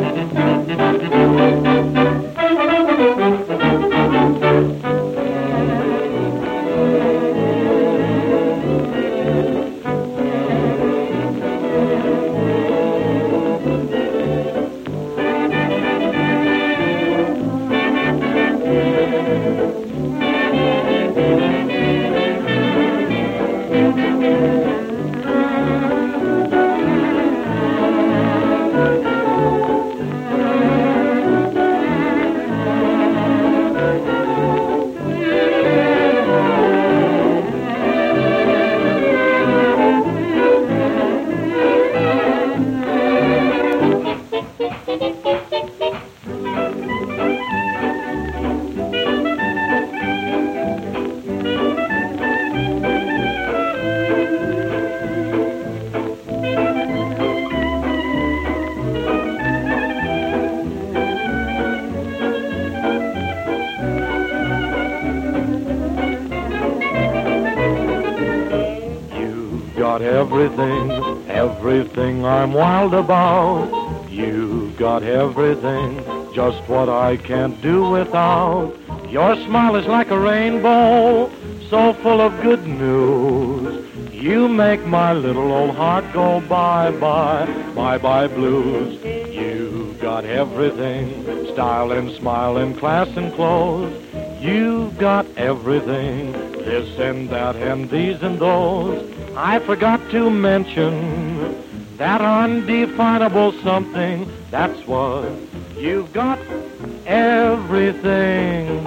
Got everything, everything I'm wild about. You've got everything, just what I can't do without. Your smile is like a rainbow, so full of good news. You make my little old heart go bye-bye, bye-bye blues. You've got everything, style and smile and class and clothes. You've got everything, this and that and these and those. I forgot to mention that undefinable something. That's what you've got, everything.